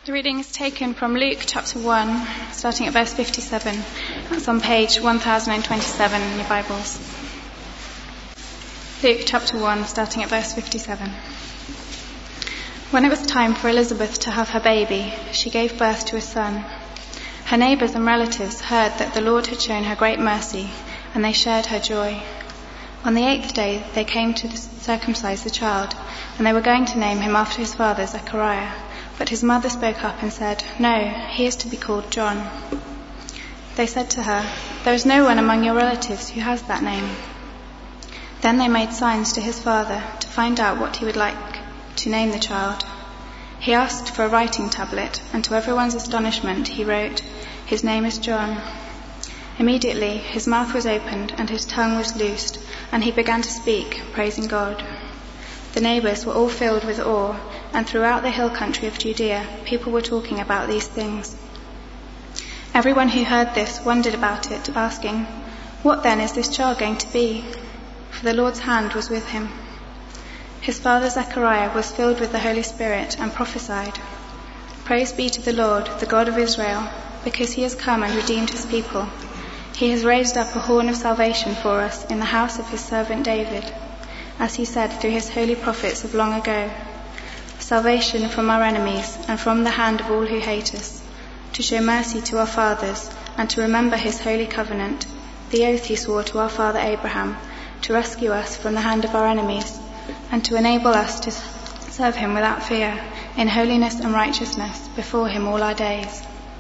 The reading is taken from Luke chapter 1, starting at verse 57. That's on page 1027 in your Bibles. Luke chapter 1, starting at verse 57. When it was time for Elizabeth to have her baby, she gave birth to a son. Her neighbours and relatives heard that the Lord had shown her great mercy, and they shared her joy. On the 8th day they came to circumcise the child, and they were going to name him after his father Zechariah. But his mother spoke up and said, "No, he is to be called John." They said to her, "There is no one among your relatives who has that name." Then they made signs to his father to find out what he would like to name the child. He asked for a writing tablet, and to everyone's astonishment he wrote, "His name is John." Immediately his mouth was opened and his tongue was loosed, and he began to speak, praising God. The neighbours were all filled with awe, and throughout the hill country of Judea, people were talking about these things. Everyone who heard this wondered about it, asking, "What then is this child going to be?" For the Lord's hand was with him. His father Zechariah was filled with the Holy Spirit and prophesied, "Praise be to the Lord, the God of Israel, because he has come and redeemed his people. He has raised up a horn of salvation for us in the house of his servant David, as he said through his holy prophets of long ago, salvation from our enemies and from the hand of all who hate us, to show mercy to our fathers and to remember his holy covenant, the oath he swore to our father Abraham, to rescue us from the hand of our enemies and to enable us to serve him without fear, in holiness and righteousness before him all our days.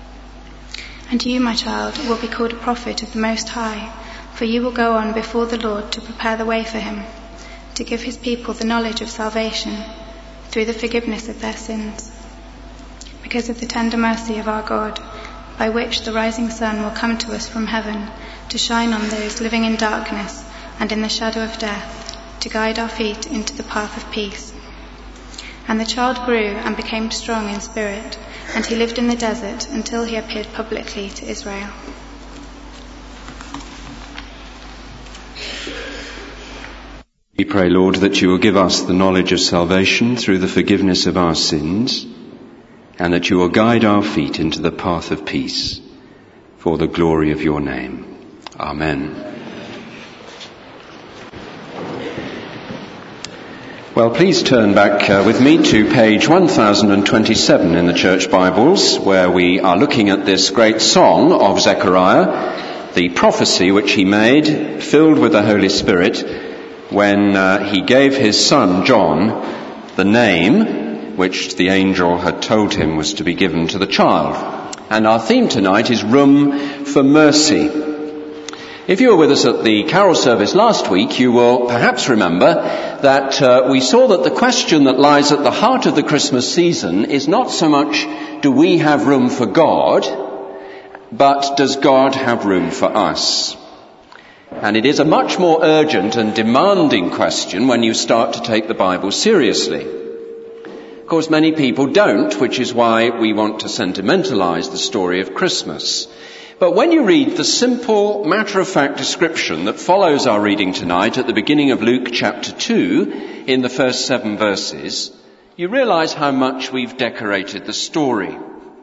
And you, my child, will be called a prophet of the Most High, for you will go on before the Lord to prepare the way for him, to give his people the knowledge of salvation through the forgiveness of their sins, because of the tender mercy of our God, by which the rising sun will come to us from heaven, to shine on those living in darkness and in the shadow of death, to guide our feet into the path of peace." And the child grew and became strong in spirit, and he lived in the desert until he appeared publicly to Israel. We pray, Lord, that you will give us the knowledge of salvation through the forgiveness of our sins, and that you will guide our feet into the path of peace for the glory of your name. Amen. Well, please turn back with me to page 1027 in the Church Bibles, where we are looking at this great song of Zechariah, the prophecy which he made, filled with the Holy Spirit, when he gave his son John the name which the angel had told him was to be given to the child. And our theme tonight is Room for Mercy. If you were with us at the carol service last week, you will perhaps remember that we saw that the question that lies at the heart of the Christmas season is not so much, do we have room for God, but does God have room for us? And it is a much more urgent and demanding question when you start to take the Bible seriously. Of course, many people don't, which is why we want to sentimentalize the story of Christmas. But when you read the simple, matter-of-fact description that follows our reading tonight at the beginning of Luke chapter 2, in the first 7 verses, you realize how much we've decorated the story.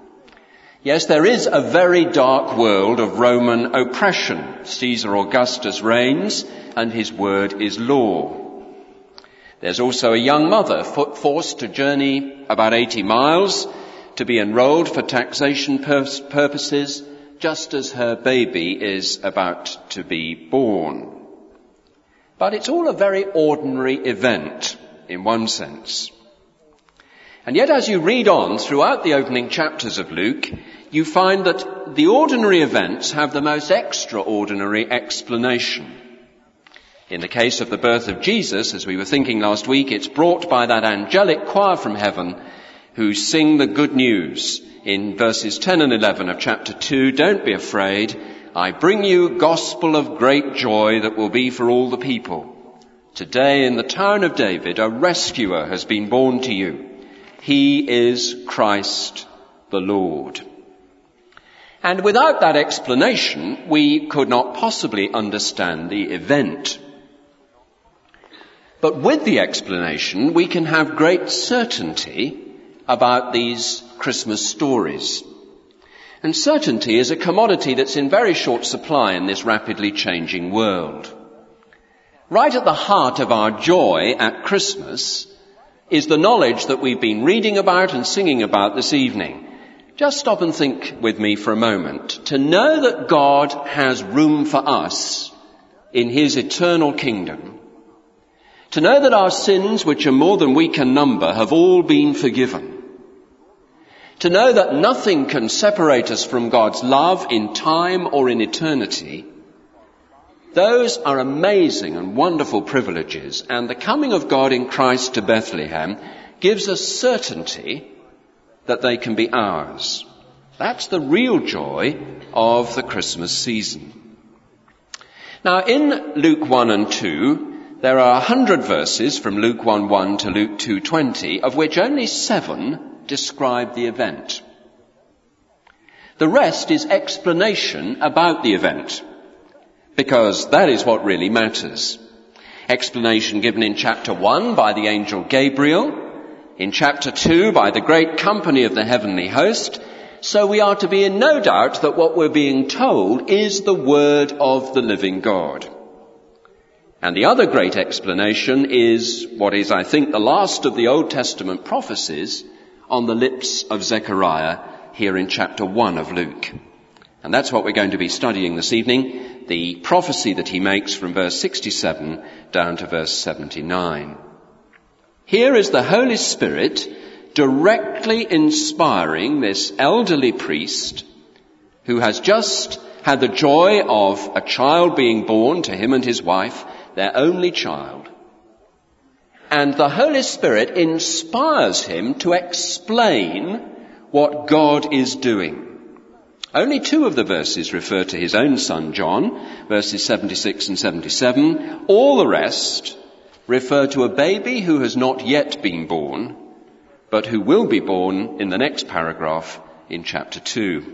Yes, there is a very dark world of Roman oppression. Caesar Augustus reigns, and his word is law. There's also a young mother forced to journey about 80 miles to be enrolled for taxation purposes, just as her baby is about to be born. But it's all a very ordinary event, in one sense. And yet as you read on throughout the opening chapters of Luke, you find that the ordinary events have the most extraordinary explanation. In the case of the birth of Jesus, as we were thinking last week, it's brought by that angelic choir from heaven who sing the good news in verses 10 and 11 of chapter 2. "Don't be afraid. I bring you gospel of great joy that will be for all the people. Today in the town of David, a rescuer has been born to you. He is Christ the Lord." And without that explanation, we could not possibly understand the event. But with the explanation, we can have great certainty about these Christmas stories. And certainty is a commodity that's in very short supply in this rapidly changing world. Right at the heart of our joy at Christmas is the knowledge that we've been reading about and singing about this evening. Just stop and think with me for a moment. To know that God has room for us in his eternal kingdom. To know that our sins, which are more than we can number, have all been forgiven. To know that nothing can separate us from God's love in time or in eternity. Those are amazing and wonderful privileges, and the coming of God in Christ to Bethlehem gives us certainty that they can be ours. That's the real joy of the Christmas season. Now, in Luke 1 and 2, there are 100 verses from Luke 1:1 to Luke 2:20, of which only 7 describe the event. The rest is explanation about the event, because that is what really matters. Explanation given in chapter 1 by the angel Gabriel, in chapter 2 by the great company of the heavenly host, so we are to be in no doubt that what we're being told is the word of the living God. And the other great explanation is what is, I think, the last of the Old Testament prophecies on the lips of Zechariah here in chapter 1 of Luke. And that's what we're going to be studying this evening, the prophecy that he makes from verse 67 down to verse 79. Here is the Holy Spirit directly inspiring this elderly priest who has just had the joy of a child being born to him and his wife, their only child. And the Holy Spirit inspires him to explain what God is doing. Only 2 of the verses refer to his own son John, verses 76 and 77. All the rest refer to a baby who has not yet been born, but who will be born in the next paragraph in chapter 2.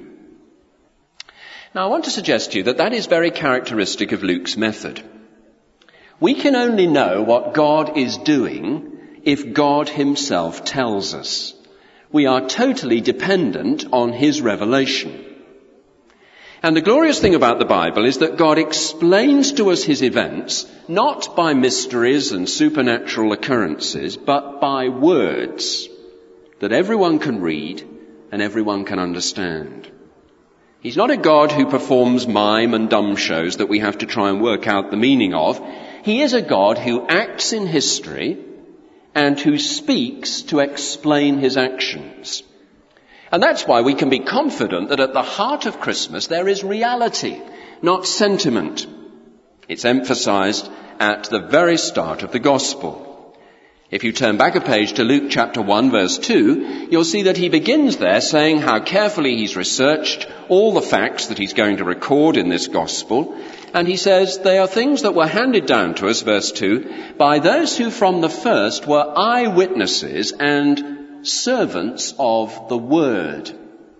Now, I want to suggest to you that is very characteristic of Luke's method. We can only know what God is doing if God himself tells us. We are totally dependent on his revelation. And the glorious thing about the Bible is that God explains to us his events not by mysteries and supernatural occurrences, but by words that everyone can read and everyone can understand. He's not a God who performs mime and dumb shows that we have to try and work out the meaning of. He is a God who acts in history and who speaks to explain his actions. And that's why we can be confident that at the heart of Christmas there is reality, not sentiment. It's emphasized at the very start of the gospel. If you turn back a page to Luke chapter 1 verse 2, you'll see that he begins there saying how carefully he's researched all the facts that he's going to record in this gospel. And he says they are things that were handed down to us, verse 2, by those who from the first were eyewitnesses and servants of the word.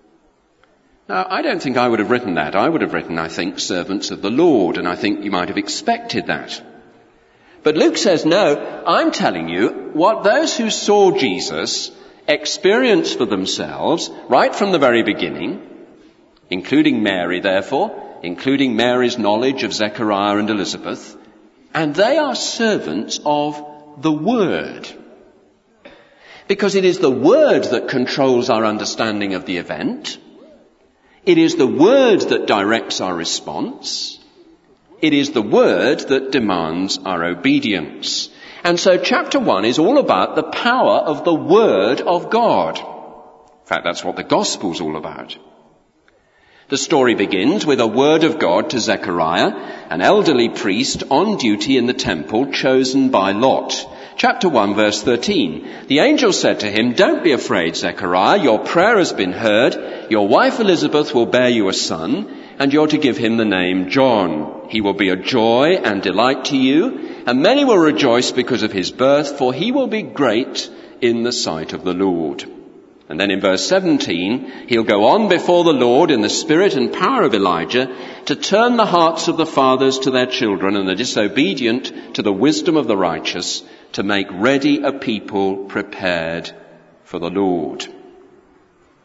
Now, I don't think I would have written that. I would have written, I think, servants of the Lord, and I think you might have expected that. But Luke says, no, I'm telling you what those who saw Jesus experienced for themselves right from the very beginning, including Mary, therefore, including Mary's knowledge of Zechariah and Elizabeth, and they are servants of the Word. Because it is the Word that controls our understanding of the event. It is the Word that directs our response. It is the Word that demands our obedience. And so chapter 1 is all about the power of the Word of God. In fact, that's what the Gospel's all about. The story begins with a word of God to Zechariah, an elderly priest on duty in the temple chosen by Lot. Chapter 1 verse 13. The angel said to him, "Don't be afraid, Zechariah, your prayer has been heard. Your wife Elizabeth will bear you a son, and you're to give him the name John. He will be a joy and delight to you, and many will rejoice because of his birth, for he will be great in the sight of the Lord." And then in verse 17, he'll go on before the Lord in the spirit and power of Elijah to turn the hearts of the fathers to their children and the disobedient to the wisdom of the righteous, to make ready a people prepared for the Lord.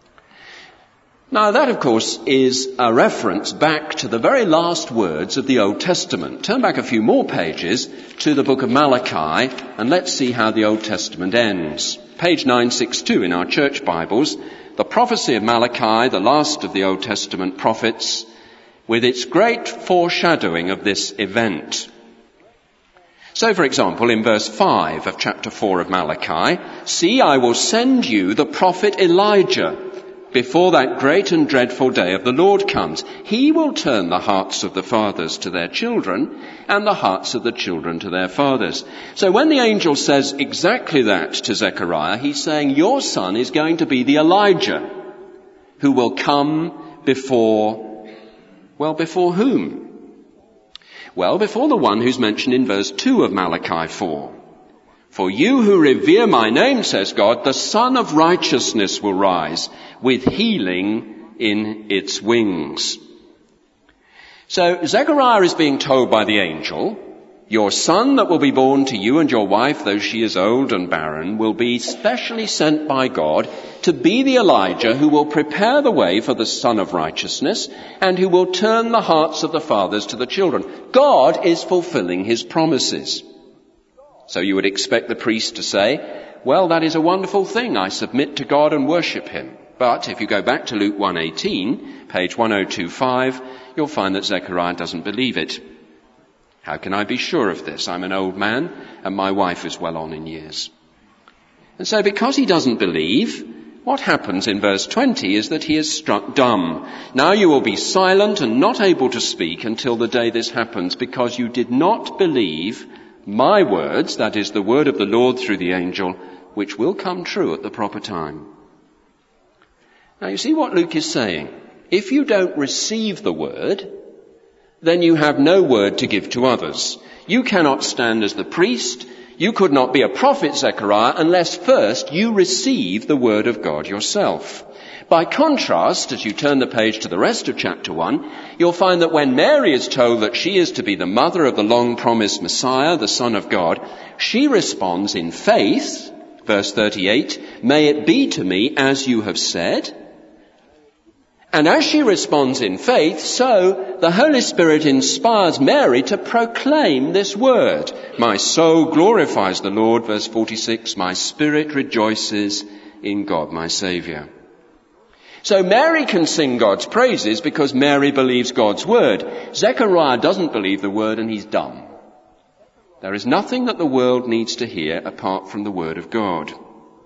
Now that, of course, is a reference back to the very last words of the Old Testament. Turn back a few more pages to the book of Malachi, and let's see how the Old Testament ends. Page 962 in our church Bibles, the prophecy of Malachi, the last of the Old Testament prophets, with its great foreshadowing of this event. So, for example, in verse 5 of chapter 4 of Malachi, "See, I will send you the prophet Elijah before that great and dreadful day of the Lord comes. He will turn the hearts of the fathers to their children and the hearts of the children to their fathers." So when the angel says exactly that to Zechariah, he's saying your son is going to be the Elijah who will come before whom? Well, before the one who's mentioned in verse 2 of Malachi 4. "For you who revere my name, says God, the Son of Righteousness will rise with healing in its wings." So Zechariah is being told by the angel, your son that will be born to you and your wife, though she is old and barren, will be specially sent by God to be the Elijah who will prepare the way for the Son of Righteousness and who will turn the hearts of the fathers to the children. God is fulfilling his promises. So you would expect the priest to say, well, that is a wonderful thing. I submit to God and worship him. But if you go back to Luke 1:18, page 1025, you'll find that Zechariah doesn't believe it. "How can I be sure of this? I'm an old man and my wife is well on in years." And so because he doesn't believe, what happens in verse 20 is that he is struck dumb. "Now you will be silent and not able to speak until the day this happens, because you did not believe my words," that is the word of the Lord through the angel, "which will come true at the proper time." Now you see what Luke is saying. If you don't receive the word, then you have no word to give to others. You cannot stand as the priest. You could not be a prophet, Zechariah, unless first you receive the word of God yourself. By contrast, as you turn the page to the rest of chapter 1, you'll find that when Mary is told that she is to be the mother of the long-promised Messiah, the Son of God, she responds in faith, verse 38, "May it be to me as you have said." And as she responds in faith, so the Holy Spirit inspires Mary to proclaim this word. "My soul glorifies the Lord," verse 46, "my spirit rejoices in God my Saviour." So Mary can sing God's praises because Mary believes God's word. Zechariah doesn't believe the word and he's dumb. There is nothing that the world needs to hear apart from the word of God.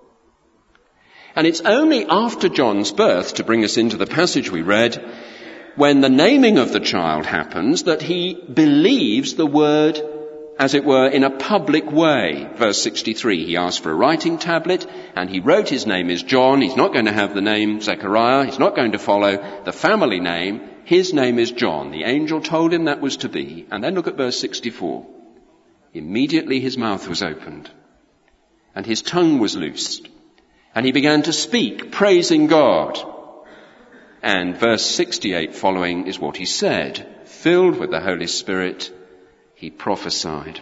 And it's only after John's birth, to bring us into the passage we read, when the naming of the child happens, that he believes the word, as it were, in a public way. Verse 63, he asked for a writing tablet and he wrote his name is John. He's not going to have the name Zechariah. He's not going to follow the family name. His name is John. The angel told him that was to be. And then look at verse 64. Immediately his mouth was opened and his tongue was loosed and he began to speak, praising God. And verse 68 following is what he said. Filled with the Holy Spirit, he prophesied.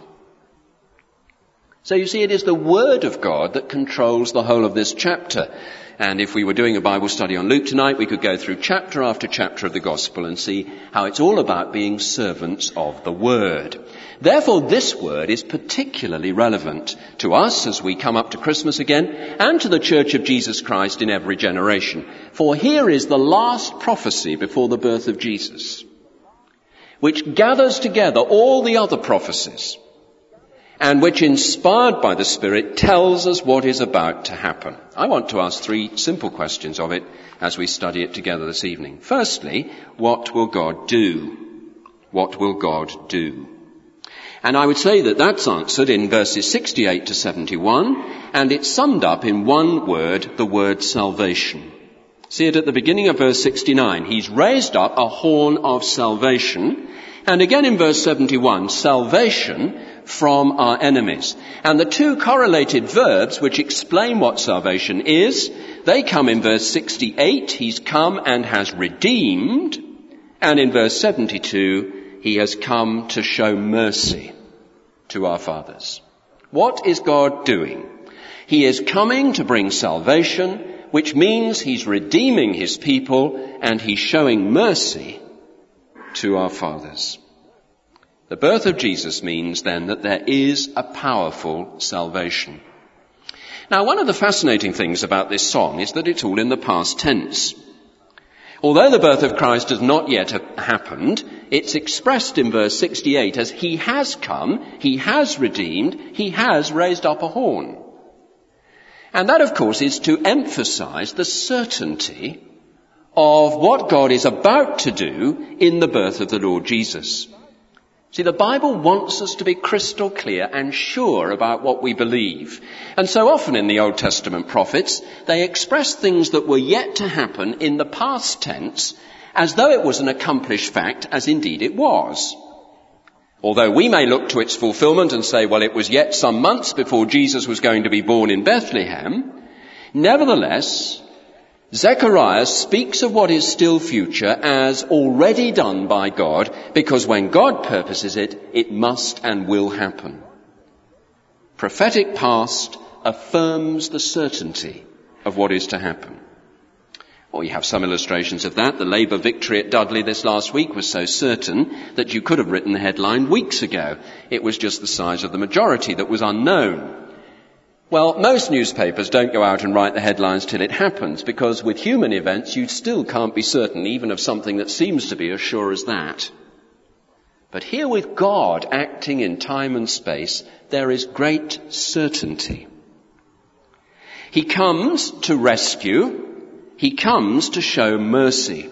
So you see, it is the Word of God that controls the whole of this chapter. And if we were doing a Bible study on Luke tonight, we could go through chapter after chapter of the Gospel and see how it's all about being servants of the Word. Therefore, this Word is particularly relevant to us as we come up to Christmas again, and to the Church of Jesus Christ in every generation. For here is the last prophecy before the birth of Jesus, which gathers together all the other prophecies, and which, inspired by the Spirit, tells us what is about to happen. I want to ask three simple questions of it as we study it together this evening. Firstly, what will God do? What will God do? And I would say that that's answered in verses 68 to 71, and it's summed up in one word, the word salvation. See it at the beginning of verse 69. He's raised up a horn of salvation. And again in verse 71, salvation from our enemies. And the two correlated verbs which explain what salvation is, they come in verse 68, he's come and has redeemed. And in verse 72, he has come to show mercy to our fathers. What is God doing? He is coming to bring salvation which means he's redeeming his people and he's showing mercy to our fathers. The birth of Jesus means then that there is a powerful salvation. Now, one of the fascinating things about this song is that it's all in the past tense. Although the birth of Christ has not yet happened, it's expressed in verse 68 as he has come, he has redeemed, he has raised up a horn. And that, of course, is to emphasize the certainty of what God is about to do in the birth of the Lord Jesus. See, the Bible wants us to be crystal clear and sure about what we believe. And so often in the Old Testament prophets, they express things that were yet to happen in the past tense as though it was an accomplished fact, as indeed it was. Although we may look to its fulfillment and say, well, it was yet some months before Jesus was going to be born in Bethlehem, nevertheless, Zechariah speaks of what is still future as already done by God, because when God purposes it, it must and will happen. Prophetic past affirms the certainty of what is to happen. Well, you have some illustrations of that. The Labour victory at Dudley this last week was so certain that you could have written the headline weeks ago. It was just the size of the majority that was unknown. Well, most newspapers don't go out and write the headlines till it happens, because with human events you still can't be certain even of something that seems to be as sure as that. But here with God acting in time and space, there is great certainty. He comes to rescue. He comes to show mercy.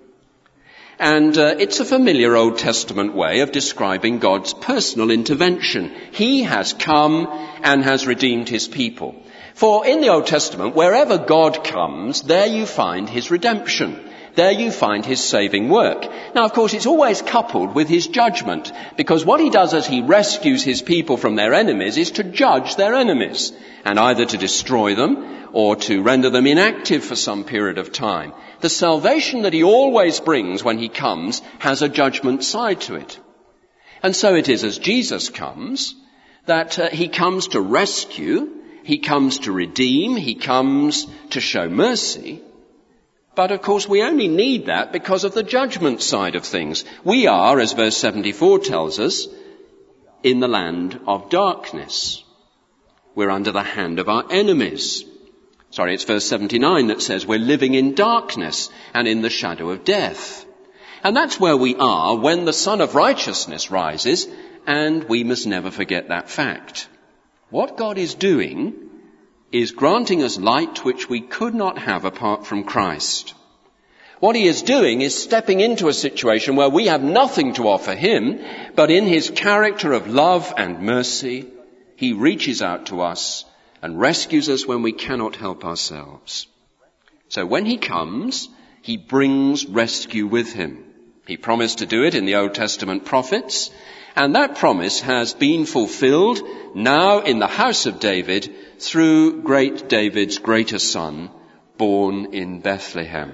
And it's a familiar Old Testament way of describing God's personal intervention. He has come and has redeemed his people. For in the Old Testament, wherever God comes, there you find his redemption. There you find his saving work. Now, of course, it's always coupled with his judgment, because what he does as he rescues his people from their enemies is to judge their enemies, and either to destroy them or to render them inactive for some period of time. The salvation that he always brings when he comes has a judgment side to it. And so it is as Jesus comes that he comes to rescue, he comes to redeem, he comes to show mercy. But of course we only need that because of the judgment side of things. We are, as verse 74 tells us, in the land of darkness. We're under the hand of our enemies. It's verse 79 that says we're living in darkness and in the shadow of death. And that's where we are when the Son of Righteousness rises, and we must never forget that fact. What God is doing is granting us light which we could not have apart from Christ. What he is doing is stepping into a situation where we have nothing to offer him, but in his character of love and mercy, he reaches out to us and rescues us when we cannot help ourselves. So when he comes, he brings rescue with him. He promised to do it in the Old Testament prophets, and that promise has been fulfilled now in the house of David through great David's greater son, born in Bethlehem.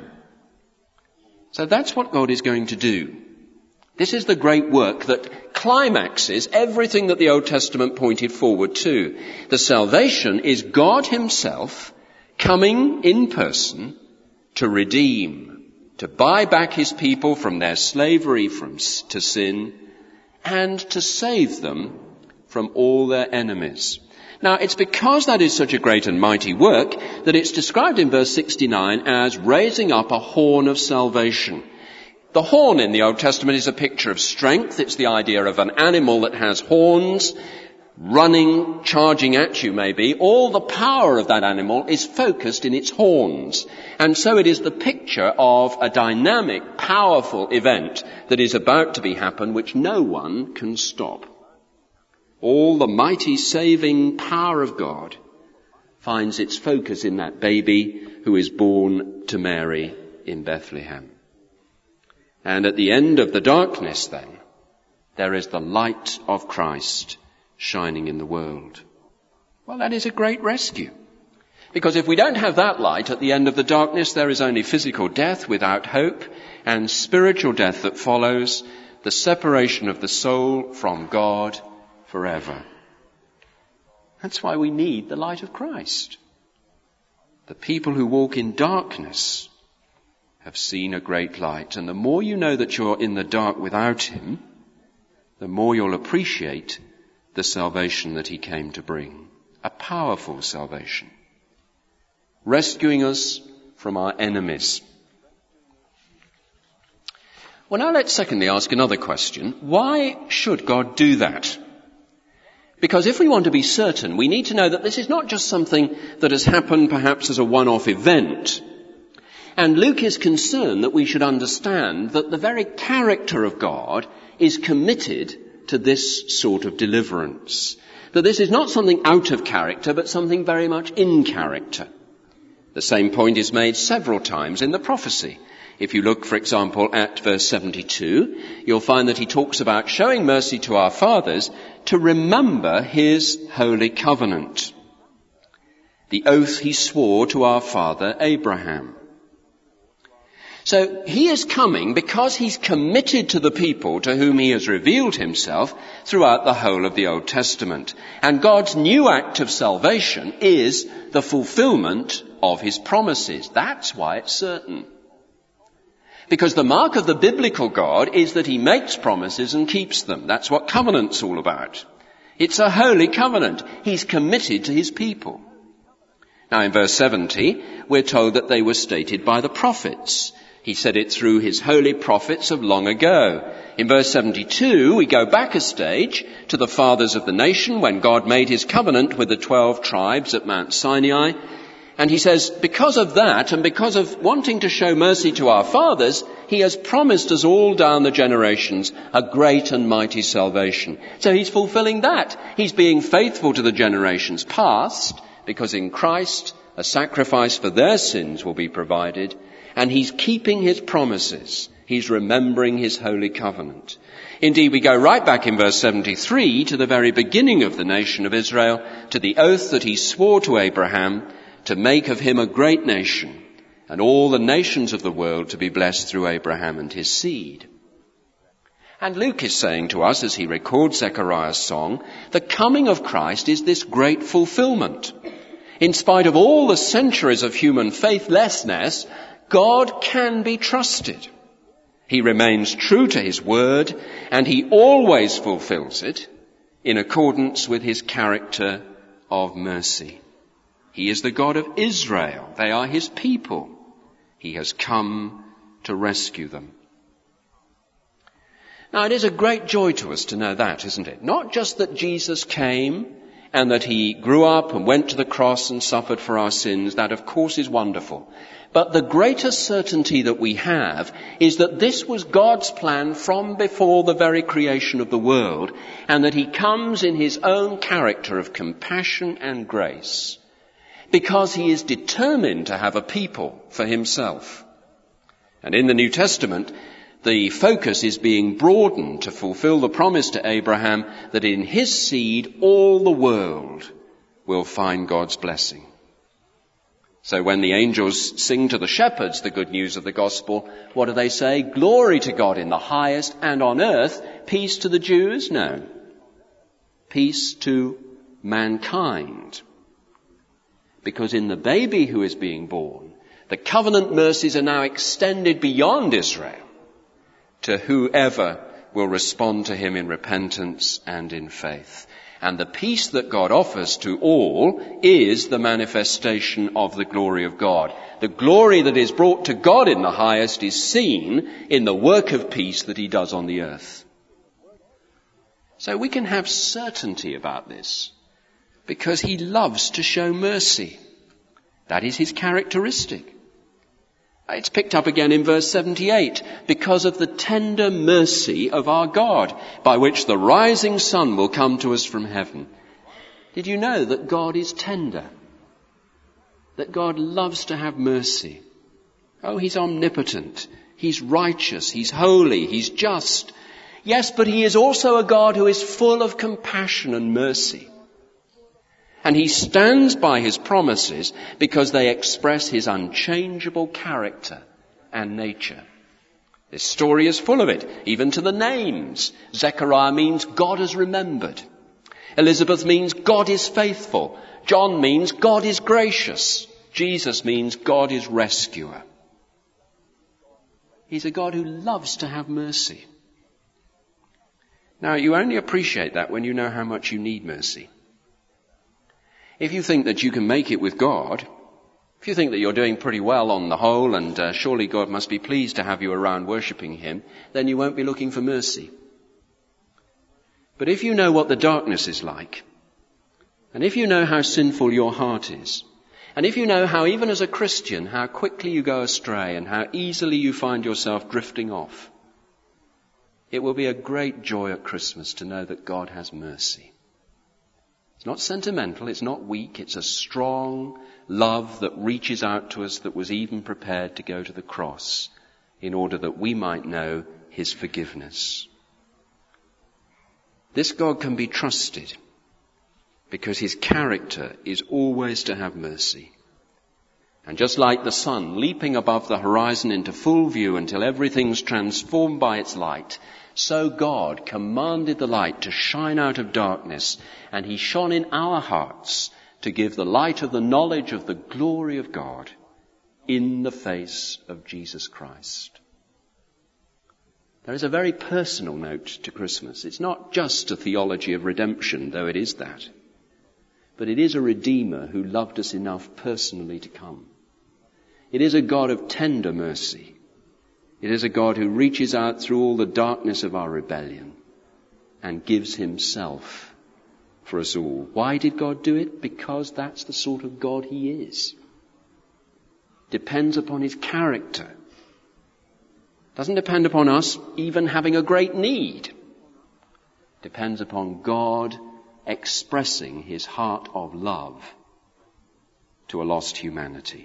So that's what God is going to do. This is the great work that climaxes everything that the Old Testament pointed forward to. The salvation is God himself coming in person to redeem, to buy back his people from their slavery to sin, and to save them from all their enemies. Now, it's because that is such a great and mighty work that it's described in verse 69 as raising up a horn of salvation. The horn in the Old Testament is a picture of strength. It's the idea of an animal that has horns, running, charging at you maybe. All the power of that animal is focused in its horns. And so it is the picture of a dynamic, powerful event that is about to be happen, which no one can stop. All the mighty saving power of God finds its focus in that baby who is born to Mary in Bethlehem. And at the end of the darkness then, there is the light of Christ shining in the world. Well, that is a great rescue. Because if we don't have that light at the end of the darkness, there is only physical death without hope and spiritual death that follows, the separation of the soul from God forever. That's why we need the light of Christ. The people who walk in darkness have seen a great light. And the more you know that you're in the dark without him, the more you'll appreciate the salvation that he came to bring. A powerful salvation, rescuing us from our enemies. Well, now let's secondly ask another question. Why should God do that? Because if we want to be certain, we need to know that this is not just something that has happened perhaps as a one-off event. And Luke is concerned that we should understand that the very character of God is committed to this sort of deliverance. That this is not something out of character, but something very much in character. The same point is made several times in the prophecy. If you look, for example, at verse 72, you'll find that he talks about showing mercy to our fathers to remember his holy covenant, the oath he swore to our father Abraham. So he is coming because he's committed to the people to whom he has revealed himself throughout the whole of the Old Testament. And God's new act of salvation is the fulfillment of his promises. That's why it's certain. Because the mark of the biblical God is that he makes promises and keeps them. That's what covenant's all about. It's a holy covenant. He's committed to his people. Now in verse 70, we're told that they were stated by the prophets. He said it through his holy prophets of long ago. In verse 72, we go back a stage to the fathers of the nation when God made his covenant with the 12 tribes at Mount Sinai. And he says, because of that and because of wanting to show mercy to our fathers, he has promised us all down the generations a great and mighty salvation. So he's fulfilling that. He's being faithful to the generations past, because in Christ a sacrifice for their sins will be provided. And he's keeping his promises. He's remembering his holy covenant. Indeed, we go right back in verse 73 to the very beginning of the nation of Israel, to the oath that he swore to Abraham to make of him a great nation, and all the nations of the world to be blessed through Abraham and his seed. And Luke is saying to us, as he records Zechariah's song, the coming of Christ is this great fulfillment. In spite of all the centuries of human faithlessness, God can be trusted. He remains true to his word, and he always fulfills it in accordance with his character of mercy. He is the God of Israel. They are his people. He has come to rescue them. Now, it is a great joy to us to know that, isn't it? Not just that Jesus came and that he grew up and went to the cross and suffered for our sins. That, of course, is wonderful. But the greatest certainty that we have is that this was God's plan from before the very creation of the world, and that he comes in his own character of compassion and grace, because he is determined to have a people for himself. And in the New Testament, the focus is being broadened to fulfill the promise to Abraham that in his seed all the world will find God's blessing. So when the angels sing to the shepherds the good news of the gospel, what do they say? Glory to God in the highest, and on earth peace to the Jews? No. Peace to mankind. Because in the baby who is being born, the covenant mercies are now extended beyond Israel to whoever will respond to him in repentance and in faith. And the peace that God offers to all is the manifestation of the glory of God. The glory that is brought to God in the highest is seen in the work of peace that he does on the earth. So we can have certainty about this because he loves to show mercy. That is his characteristic. It's picked up again in verse 78, because of the tender mercy of our God, by which the rising sun will come to us from heaven. Did you know that God is tender? That God loves to have mercy? Oh, he's omnipotent. He's righteous. He's holy. He's just. Yes, but he is also a God who is full of compassion and mercy. And he stands by his promises because they express his unchangeable character and nature. This story is full of it, even to the names. Zechariah means God has remembered. Elizabeth means God is faithful. John means God is gracious. Jesus means God is rescuer. He's a God who loves to have mercy. Now, you only appreciate that when you know how much you need mercy. If you think that you can make it with God, if you think that you're doing pretty well on the whole and surely God must be pleased to have you around worshipping him, then you won't be looking for mercy. But if you know what the darkness is like, and if you know how sinful your heart is, and if you know how even as a Christian, how quickly you go astray and how easily you find yourself drifting off, it will be a great joy at Christmas to know that God has mercy. It's not sentimental, it's not weak, it's a strong love that reaches out to us, that was even prepared to go to the cross in order that we might know his forgiveness. This God can be trusted because his character is always to have mercy. And just like the sun leaping above the horizon into full view until everything's transformed by its light, so God commanded the light to shine out of darkness, and he shone in our hearts to give the light of the knowledge of the glory of God in the face of Jesus Christ. There is a very personal note to Christmas. It's not just a theology of redemption, though it is that. But it is a Redeemer who loved us enough personally to come. It is a God of tender mercy. It is a God who reaches out through all the darkness of our rebellion and gives himself for us all. Why did God do it? Because that's the sort of God he is. Depends upon his character. Doesn't depend upon us even having a great need. Depends upon God expressing his heart of love to a lost humanity.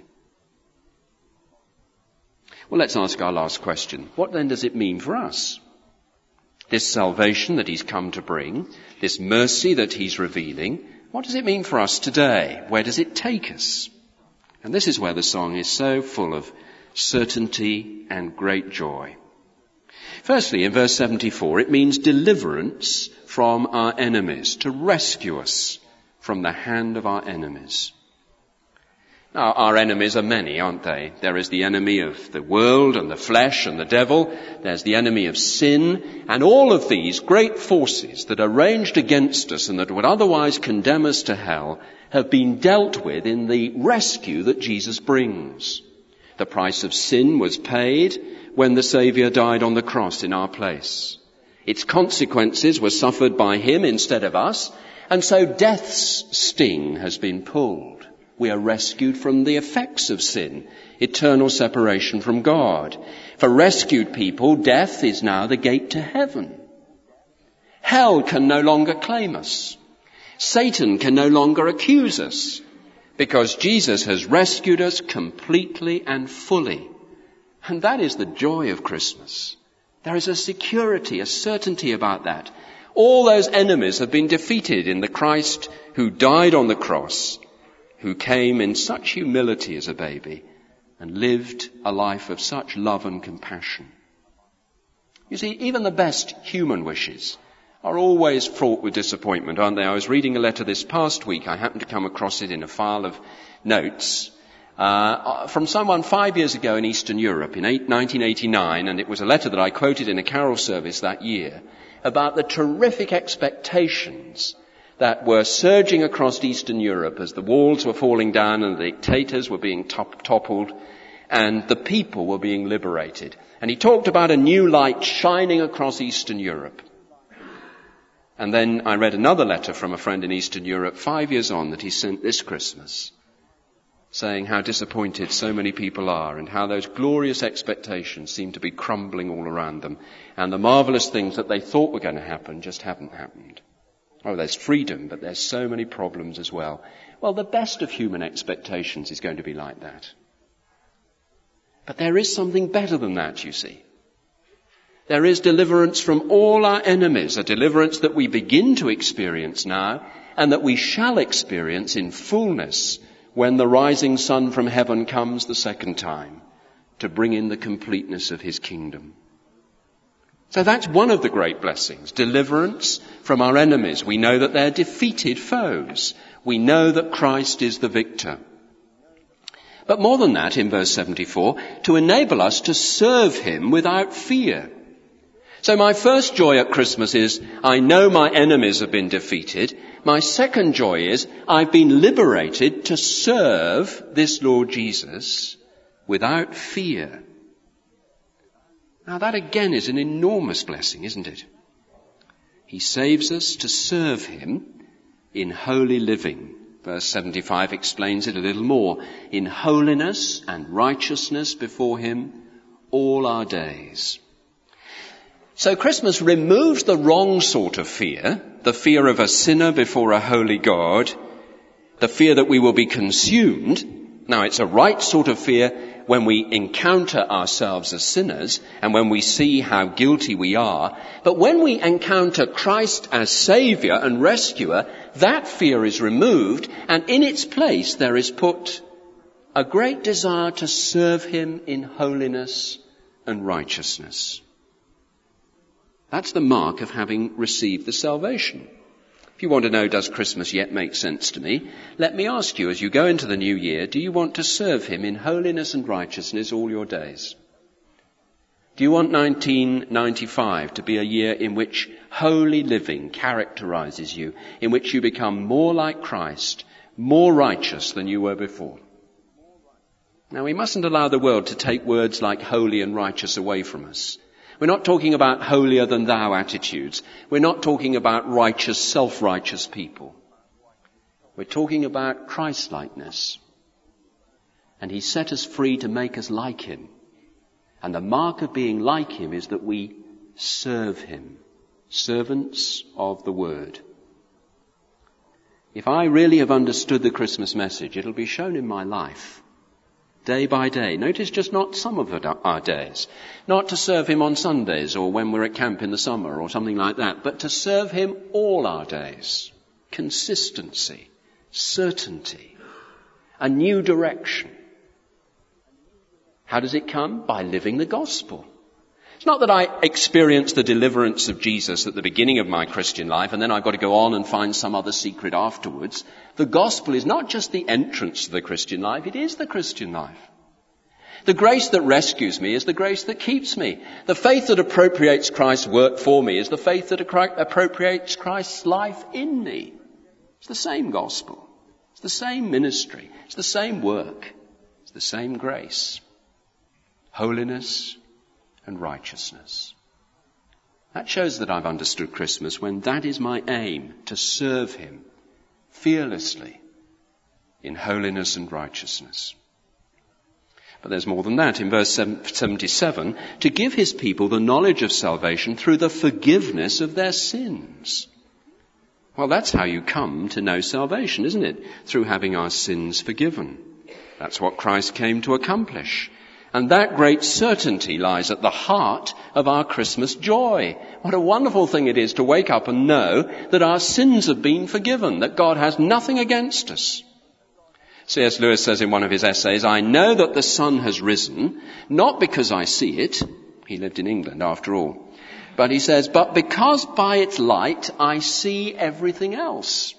Well, let's ask our last question. What then does it mean for us? This salvation that he's come to bring, this mercy that he's revealing, what does it mean for us today? Where does it take us? And this is where the song is so full of certainty and great joy. Firstly, in verse 74, it means deliverance from our enemies, to rescue us from the hand of our enemies. Now, our enemies are many, aren't they? There is the enemy of the world and the flesh and the devil. There's the enemy of sin. And all of these great forces that are ranged against us and that would otherwise condemn us to hell have been dealt with in the rescue that Jesus brings. The price of sin was paid when the Saviour died on the cross in our place. Its consequences were suffered by him instead of us, and so death's sting has been pulled. We are rescued from the effects of sin, eternal separation from God. For rescued people, death is now the gate to heaven. Hell can no longer claim us. Satan can no longer accuse us, because Jesus has rescued us completely and fully. And that is the joy of Christmas. There is a security, a certainty about that. All those enemies have been defeated in the Christ who died on the cross, who came in such humility as a baby and lived a life of such love and compassion. You see, even the best human wishes are always fraught with disappointment, aren't they? I was reading a letter this past week. I happened to come across it in a file of notes from someone 5 years ago in Eastern Europe in 1989, and it was a letter that I quoted in a carol service that year about the terrific expectations that were surging across Eastern Europe as the walls were falling down and the dictators were being toppled and the people were being liberated. And he talked about a new light shining across Eastern Europe. And then I read another letter from a friend in Eastern Europe 5 years on that he sent this Christmas, saying how disappointed so many people are and how those glorious expectations seem to be crumbling all around them, and the marvelous things that they thought were going to happen just haven't happened. Oh, there's freedom, but there's so many problems as well. Well, the best of human expectations is going to be like that. But there is something better than that, you see. There is deliverance from all our enemies, a deliverance that we begin to experience now and that we shall experience in fullness when the rising sun from heaven comes the second time to bring in the completeness of his kingdom. So that's one of the great blessings, deliverance from our enemies. We know that they're defeated foes. We know that Christ is the victor. But more than that, in verse 74, to enable us to serve him without fear. So my first joy at Christmas is I know my enemies have been defeated. My second joy is I've been liberated to serve this Lord Jesus without fear. Now that again is an enormous blessing, isn't it? He saves us to serve him in holy living. Verse 75 explains it a little more. In holiness and righteousness before him all our days. So Christmas removes the wrong sort of fear, the fear of a sinner before a holy God, the fear that we will be consumed. Now it's a right sort of fear when we encounter ourselves as sinners and when we see how guilty we are. But when we encounter Christ as Saviour and Rescuer, that fear is removed, and in its place there is put a great desire to serve him in holiness and righteousness. That's the mark of having received the salvation. If you want to know, does Christmas yet make sense to me? Let me ask you, as you go into the new year, do you want to serve him in holiness and righteousness all your days? Do you want 1995 to be a year in which holy living characterizes you, in which you become more like Christ, more righteous than you were before? Now, we mustn't allow the world to take words like holy and righteous away from us. We're not talking about holier than thou attitudes. We're not talking about righteous, self-righteous people. We're talking about Christ-likeness. And he set us free to make us like him. And the mark of being like him is that we serve him. Servants of the word. If I really have understood the Christmas message, it'll be shown in my life. Day by day. Notice just not some of our days. Not to serve him on Sundays or when we're at camp in the summer or something like that, but to serve him all our days. Consistency, certainty, a new direction. How does it come? By living the gospel. It's not that I experience the deliverance of Jesus at the beginning of my Christian life and then I've got to go on and find some other secret afterwards. The gospel is not just the entrance to the Christian life, it is the Christian life. The grace that rescues me is the grace that keeps me. The faith that appropriates Christ's work for me is the faith that appropriates Christ's life in me. It's the same gospel. It's the same ministry. It's the same work. It's the same grace. Holiness and righteousness. That shows that I've understood Christmas when that is my aim, to serve him fearlessly in holiness and righteousness. But there's more than that. In verse 77, to give his people the knowledge of salvation through the forgiveness of their sins. Well, that's how you come to know salvation, isn't it? Through having our sins forgiven. That's what Christ came to accomplish. And that great certainty lies at the heart of our Christmas joy. What a wonderful thing it is to wake up and know that our sins have been forgiven, that God has nothing against us. C.S. Lewis says in one of his essays, I know that the sun has risen, not because I see it. He lived in England after all. But he says, but because by its light I see everything else.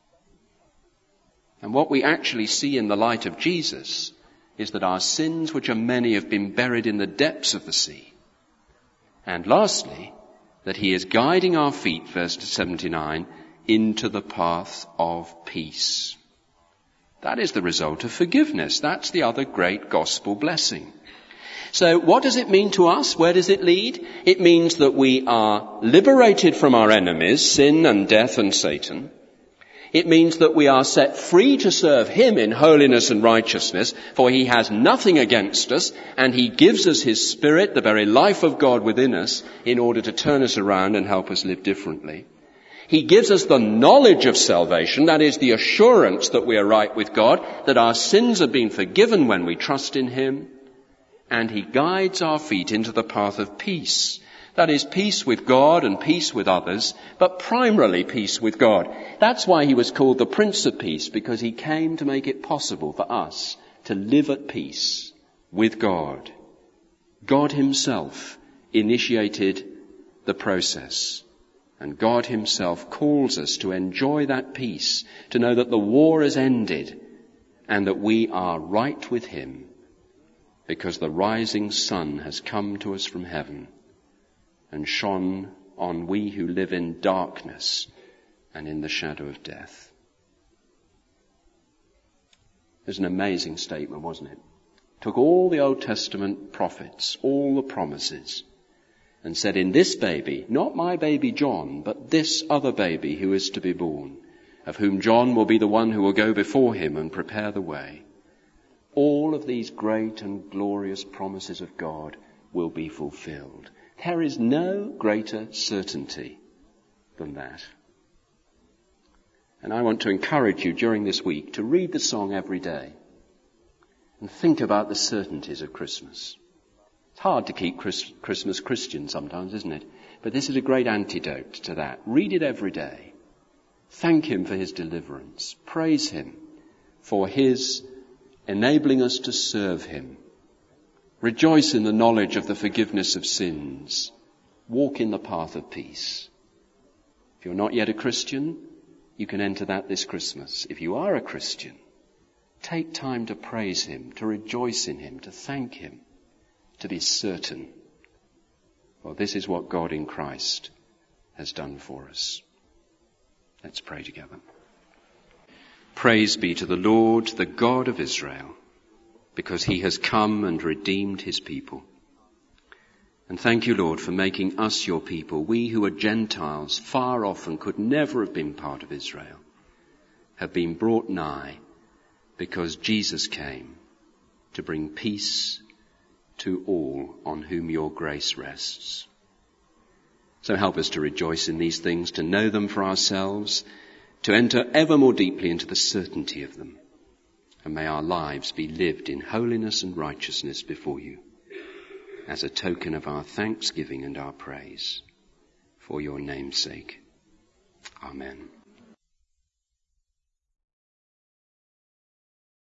And what we actually see in the light of Jesus is that our sins, which are many, have been buried in the depths of the sea. And lastly, that he is guiding our feet, verse 79, into the path of peace. That is the result of forgiveness. That's the other great gospel blessing. So what does it mean to us? Where does it lead? It means that we are liberated from our enemies, sin and death and Satan. It means that we are set free to serve him in holiness and righteousness, for he has nothing against us, and he gives us his Spirit, the very life of God within us, in order to turn us around and help us live differently. He gives us the knowledge of salvation, that is the assurance that we are right with God, that our sins have been forgiven when we trust in him, and he guides our feet into the path of peace. That is peace with God and peace with others, but primarily peace with God. That's why he was called the Prince of Peace, because he came to make it possible for us to live at peace with God. God himself initiated the process, and God himself calls us to enjoy that peace, to know that the war is ended and that we are right with him, because the rising sun has come to us from heaven and shone on we who live in darkness and in the shadow of death. It was an amazing statement, wasn't it? Took all the Old Testament prophets, all the promises, and said, in this baby, not my baby John, but this other baby who is to be born, of whom John will be the one who will go before him and prepare the way, all of these great and glorious promises of God will be fulfilled. There is no greater certainty than that. And I want to encourage you during this week to read the song every day and think about the certainties of Christmas. It's hard to keep Christmas Christian sometimes, isn't it? But this is a great antidote to that. Read it every day. Thank him for his deliverance. Praise him for his enabling us to serve him. Rejoice in the knowledge of the forgiveness of sins. Walk in the path of peace. If you're not yet a Christian, you can enter that this Christmas. If you are a Christian, take time to praise him, to rejoice in him, to thank him, to be certain. Well, this is what God in Christ has done for us. Let's pray together. Praise be to the Lord, the God of Israel, because he has come and redeemed his people. And thank you, Lord, for making us your people. We who are Gentiles, far off and could never have been part of Israel, have been brought nigh because Jesus came to bring peace to all on whom your grace rests. So help us to rejoice in these things, to know them for ourselves, to enter ever more deeply into the certainty of them. And may our lives be lived in holiness and righteousness before you, as a token of our thanksgiving and our praise, for your name's sake. Amen.